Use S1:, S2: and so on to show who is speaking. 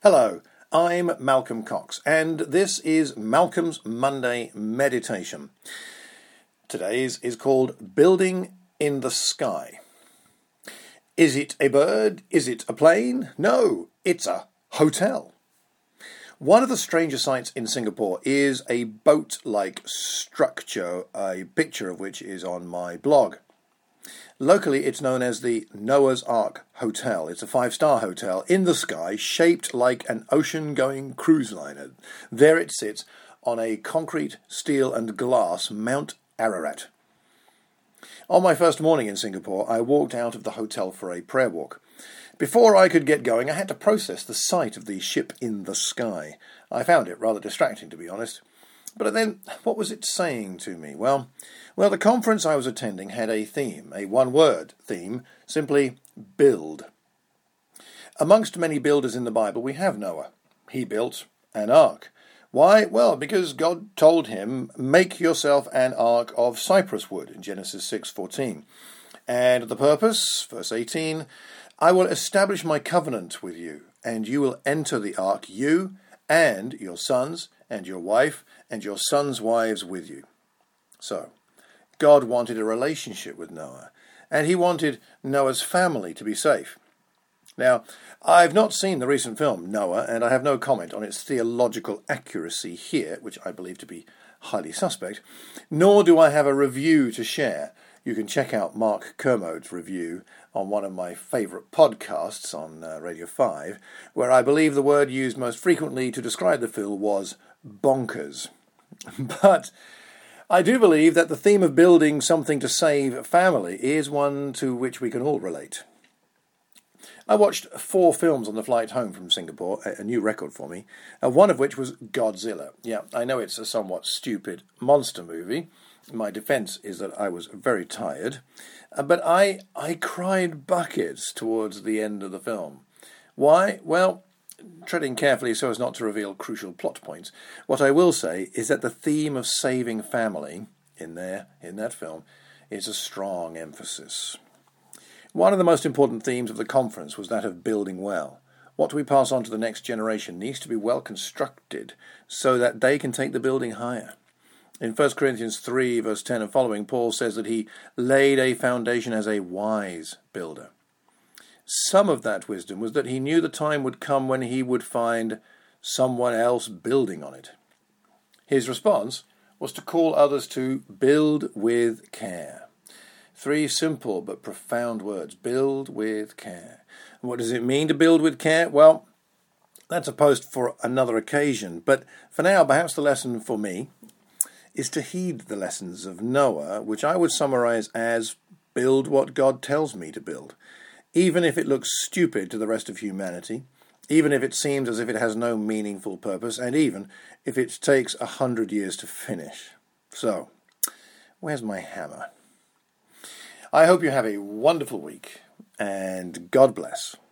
S1: Hello, I'm Malcolm Cox, and this is Malcolm's Monday Meditation. Today's is called Building in the Sky. Is it a bird? Is it a plane? No, it's a hotel. One of the stranger sights in Singapore is a boat-like structure, a picture of which is on my blog. Locally, it's known as the Noah's Ark Hotel. It's a 5-star hotel in the sky, shaped like an ocean-going cruise liner. There it sits on a concrete, steel and glass Mount Ararat. On my first morning in Singapore, I walked out of the hotel for a prayer walk. Before I could get going, I had to process the sight of the ship in the sky. I found it rather distracting, to be honest. But then, what was it saying to me? Well, the conference I was attending had a theme, a one-word theme, simply build. Amongst many builders in the Bible, we have Noah. He built an ark. Why? Well, because God told him, make yourself an ark of cypress wood, in Genesis 6:14. And the purpose, verse 18, I will establish my covenant with you, and you will enter the ark, you and your sons and your wife and your sons' wives with you. So, God wanted a relationship with Noah, and he wanted Noah's family to be safe. Now, I've not seen the recent film, Noah, and I have no comment on its theological accuracy here, which I believe to be highly suspect, nor do I have a review to share. You can check out Mark Kermode's review on one of my favourite podcasts on Radio 5, where I believe the word used most frequently to describe the film was bonkers. But I do believe that the theme of building something to save family is one to which we can all relate. I watched 4 films on the flight home from Singapore, a new record for me, one of which was Godzilla. Yeah, I know it's a somewhat stupid monster movie. My defence is that I was very tired, but I cried buckets towards the end of the film. Why? Well, treading carefully so as not to reveal crucial plot points, what I will say is that the theme of saving family in that film is a strong emphasis. One of the most important themes of the conference was that of building well. What we pass on to the next generation needs to be well constructed so that they can take the building higher. In 1 Corinthians 3, verse 10 and following, Paul says that he laid a foundation as a wise builder. Some of that wisdom was that he knew the time would come when he would find someone else building on it. His response was to call others to build with care. 3 simple but profound words. Build with care. And what does it mean to build with care? Well, that's a post for another occasion. But for now, perhaps the lesson for me is to heed the lessons of Noah, which I would summarize as build what God tells me to build. Even if it looks stupid to the rest of humanity, even if it seems as if it has no meaningful purpose, and even if it takes 100 years to finish. So, where's my hammer? I hope you have a wonderful week, and God bless.